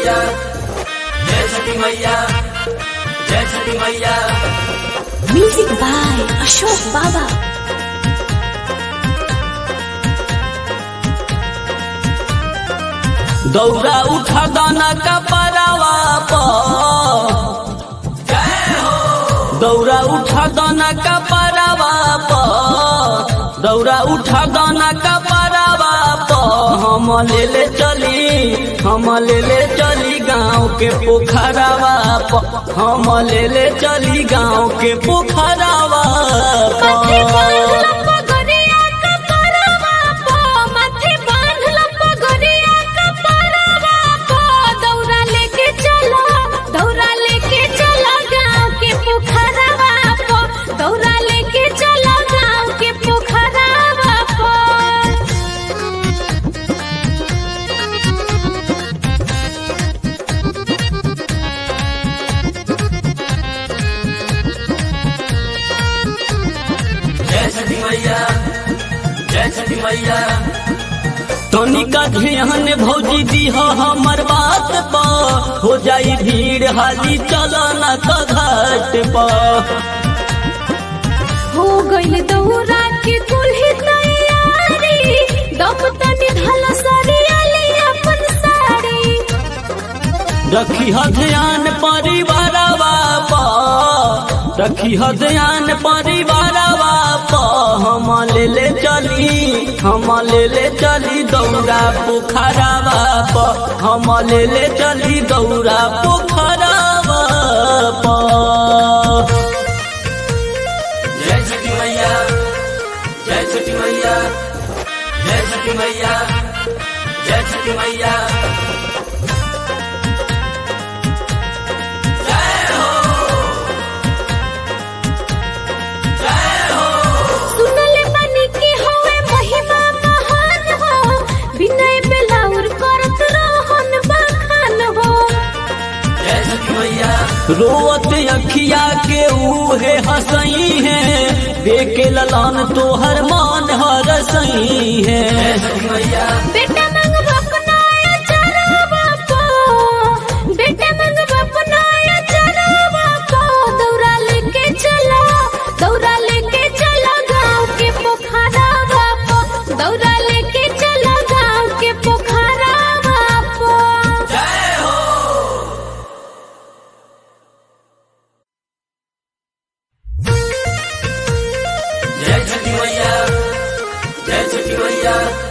मैया जय छठी मैया जय छठी मैया। म्यूजिक बाय अशोक बाबा। दौरा उठा दाना का परावा पर, दौरा उठा दाना का परावा पर, दौरा उठा दाना का परावा पर, हम ले चली गाँव के पोखरावा पर, हम ले चली गाँव के पोखरावा पर। जय छठी मैया जय छठी मैया। तनिका ध्यान भौजी दीह हमर बात पर, हो जाई भीड़ हाली चलना का घाट पर। हो गइल दौरा के कुल्ही तैयारी, दम तनी ढल सरियाली अपन साड़ी। रखी ह ध्यान परिवारवा पर, रखी ह ध्यान परिवारवा पर, हम ले चली दौरा पोखरावा पर, हम ले चली दौरा पोखरावा पर। जय छठी मैया जय छठी मैया जय छठी मैया जय छठी मैया। सुनले बानी की होवे महिमा महान हो, विनय बेलाउर करत रहन बखान हो। जय छठी मैया। रोवत अखिया के उहे हसई है, देखे ललन तोहर मान हरसई है। जय छठी मैया। बेटा मंगवा अपनाया चरावा को, बेटा मंगवा अपनाया चरावा को, दौरा लेके चला, दौरा लेके चला गाँव के पोखरावा को, दौरा लेके चला गाँव के पोखरावा को। जय हो। जय छठी मैया जय छठी मैया।